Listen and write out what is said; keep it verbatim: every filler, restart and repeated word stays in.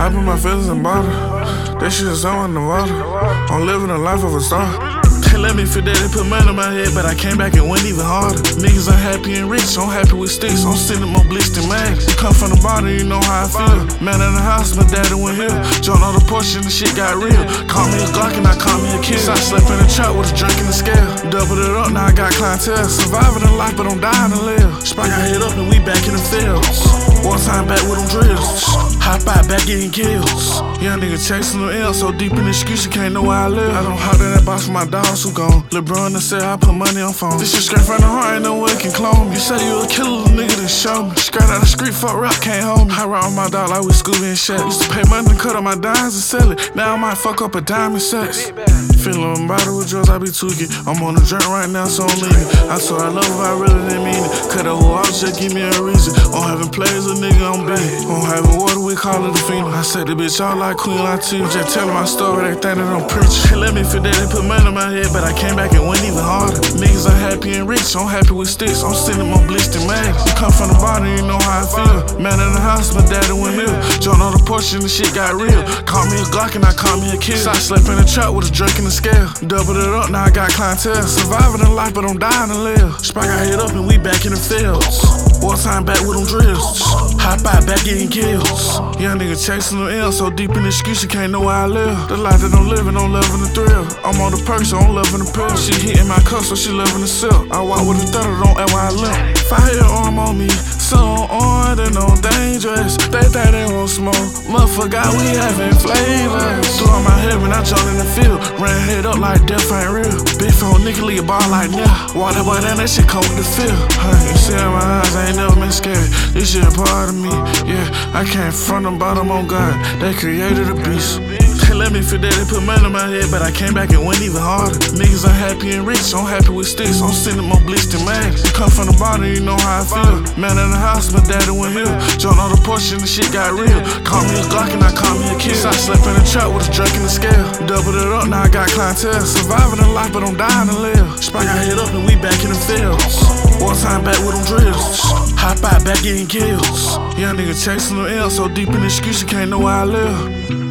I put my feelings in bottle. That shit is so in the water. I'm living the life of a star. They let me feel that they put money on my head, but I came back and went even harder. Niggas unhappy and rich, I'm happy with sticks. I'm sending more blicks than mags. You come from the bottom, you know how I feel. Man in the house, my daddy went here. Jumped on the porch and the shit got real. Call me a Glock and I call me a kid. So I slept in the trap with a drink in the scale. Doubled it up, now I got clientele. Surviving in life, but I'm dying to live. Spike got hit up and we back in the fields. One time back with them drills. Hop out back getting kills. Young nigga chasing them L, so deep in the streets you can't know where I live. I don't holler that box for my dogs who gone. LeBron done said I put money on phone. This shit straight from the heart, ain't no way it can clone me. You say you a killer, nigga, then show me. Straight out the street, fuck rap, can't hold me. I ride with my dog like we Scooby and Shaq. Used to pay money to cut up my dimes and sell it. Now I might fuck up a diamond sex. Feeling bottle with drugs, I be tweaking. I'm on a drink right now, so I'm leaving. I told I love her, I really didn't mean it. Cut her off, just give me a reason. I'm having plays, a nigga, I'm big. I'm having water, we call it a phenom. I said the bitch all like Queen Latifah. Just telling my story, they think that I'm preaching. They let me feel that they put money on my head, but I came back and went even harder. Niggas unhappy and rich, I'm happy with sticks. I'm sending more blicks than mags. You come from the bottom, you know how I feel. Man in the house, my daddy went here. Jumped on the porch and the shit got real. Call me a Glock and I call me a kid. So I slept in the trap with a drink in the scale. Doubled it up, now I got clientele. Surviving in life, but I'm dying to live. Spike got hit up and we back in the fields. One time back with them drills. Hop out back getting kills. Young nigga chasing them L, so deep in the streets you can't know where I live. The life that I'm living, I'm loving the thrill. I'm on the perk, so I'm loving the pill. She hitting my cup, so she loving the silk. I walk with a thunder, don't ever I limp. Firearm on me, so on and I'm dangerous. They think they won't smoke, motherfucker, we having flavors. Threw on my head when I jumped in the field. Ran head up like death ain't real. Big phone nigga leave a ball like now. Walk that boy down, that shit come with the feel. Huh, you see in my eyes, I ain't never been scared. This shit part of me, yeah. I came from the bottom on God, they created a beast. They let me feel that they put money on my head, but I came back and went even harder. Niggas unhappy and rich, I'm happy with sticks. I'm sending more blicks than mags. You come from the bottom, you know how I feel. Man in the house, my daddy went here. Jumped on the porch and the shit got real. Call me a Glock and I call me a kid. So I slept in the trap with a drink in the scale. Doubled it up, now I got clientele. Surviving in life, but I'm dying to live. Spike got hit up and we back in the fields. One time back with them drills. Hop out back getting kills. Young nigga chasing them L, so deep in the streets you can't know where I live.